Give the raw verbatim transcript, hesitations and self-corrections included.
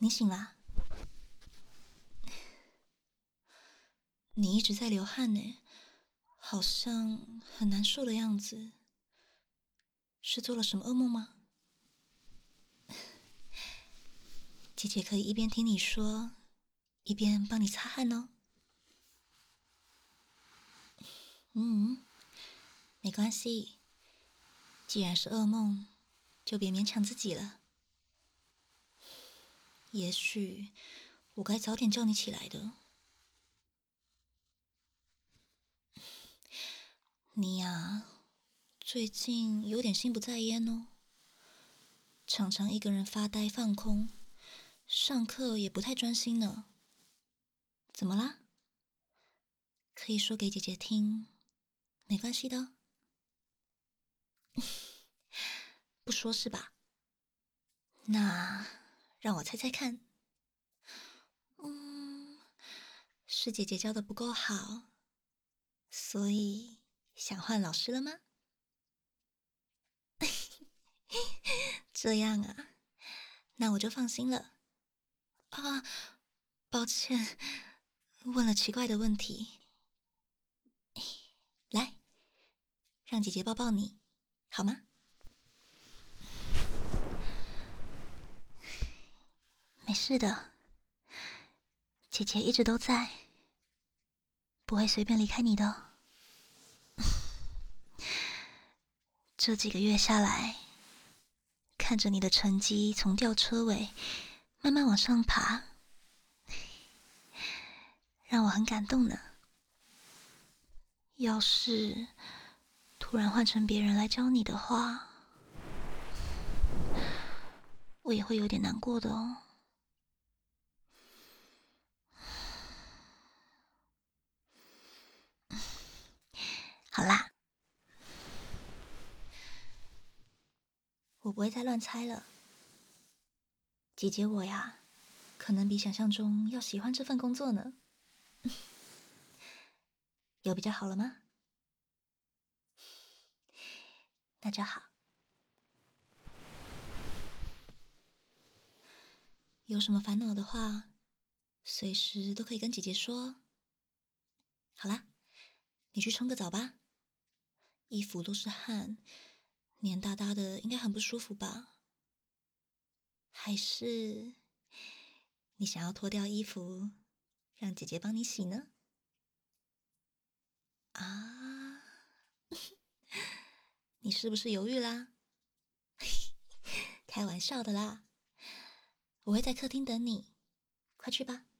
你醒啦？你一直在流汗呢，好像很难受的样子。是做了什么噩梦吗？姐姐可以一边听你说，一边帮你擦汗哦。嗯，没关系，既然是噩梦，就别勉强自己了。也许我该早点叫你起来的。你呀，最近有点心不在焉哦，常常一个人发呆放空，上课也不太专心呢。怎么啦？可以说给姐姐听，没关系的哦。不说是吧？那让我猜猜看。嗯，是姐姐教的不够好，所以想换老师了吗？这样啊，那我就放心了。啊，抱歉，问了奇怪的问题。来，让姐姐抱抱你，好吗？没事的，姐姐一直都在，不会随便离开你的哦。这几个月下来，看着你的成绩从吊车尾慢慢往上爬，让我很感动呢。要是突然换成别人来教你的话，我也会有点难过的哦。好啦，我不会再乱猜了。姐姐我呀，可能比想象中要喜欢这份工作呢。有比较好了吗？那就好。有什么烦恼的话，随时都可以跟姐姐说。好啦，你去冲个澡吧，衣服都是汗，黏哒哒的，应该很不舒服吧？还是你想要脱掉衣服，让姐姐帮你洗呢？啊，你是不是犹豫啦？开玩笑的啦，我会在客厅等你，快去吧。